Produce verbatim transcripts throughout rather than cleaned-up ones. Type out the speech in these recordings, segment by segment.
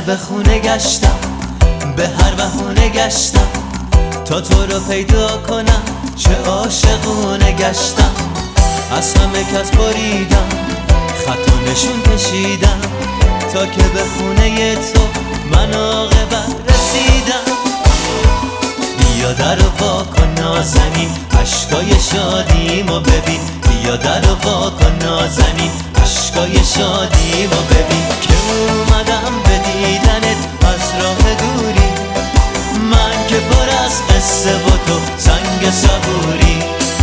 به خونه گشتم، به هر بهونه گشتم تا تو رو پیدا کنم. چه عاشقونه گشتم، از همه کس بریدم، خط و نشون کشیدم تا که به خونه تو من عاقبت رسیدم. بیا در رو وا کن نازنین، عشقای شادیمو ببین. بیا در رو وا کن نازنین، عشقای شادیمو ببین. که اومدم به دیدنت از راه دوری، من که پر از قصه و تو سنگ صبوری.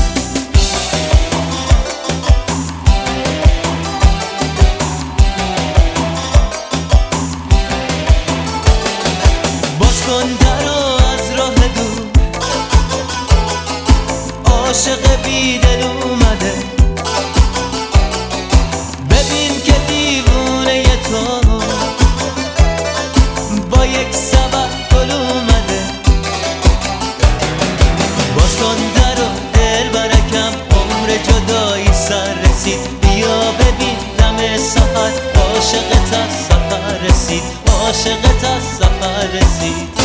باز کن درو از راه دور، عاشق بیدل اومده. ببین که دیوونه تو با یک سبب گل اومده. باز کن درو دل برکم، عمر جدایی سر رسید. بیا ببین دم سحر، عاشقت از سفر رسید، عاشقت از سفر رسید.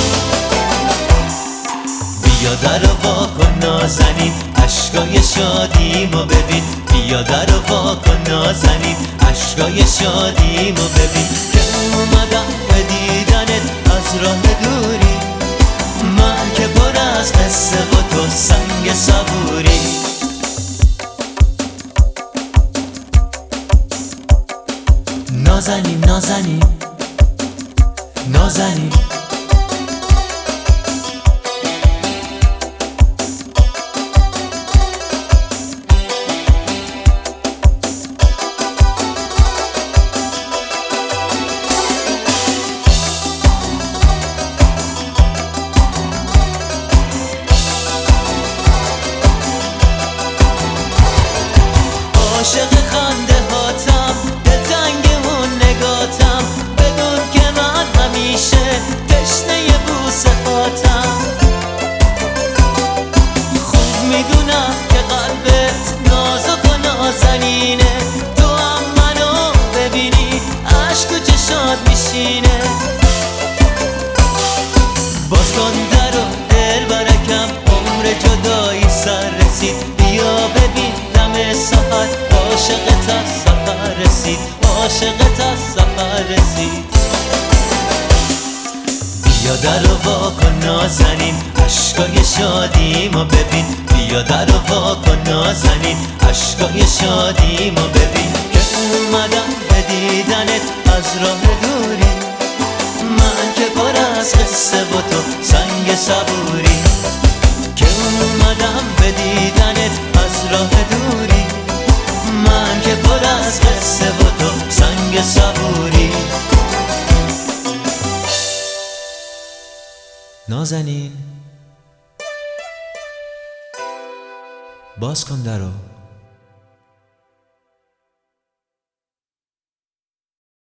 بیا در رو وا کن نازنین، عشقای شادیمو ببین. بیا در رو وا کن نازنین، عشقای شادیمو ببین. که اومدم به دیدنت از راه دوری، من که پر از قصه و تو سنگ صبوری. نازنین نازنین نازنین، عاشق خنده هاتم، دلتنگ اون نگاتم. بدون که من همیشه تشنه بوسه هاتم. خوب میدونم که قلبت نازک و نازنینه، تو هم منو ببینی عشق تو چشات میشینه. باز کن درو دل برکم، عمر جدایی سر رسید. بیا ببین دم سحر، عاشقت از سفر رسید، عاشقت از سفر رسید. بیا در رو وا کن نازنین، عشقای شادیمو ببین. بیا در رو وا کن نازنین، عشقای شادیمو ببین. که اومدم به دیدنت از راه دوری، من که پر از قصه و تو سنگ صبوری. که اومدم به دیدنت از راه دوری، من که پر از قصه و تو سنگ صبوری. نازنین باز کن درو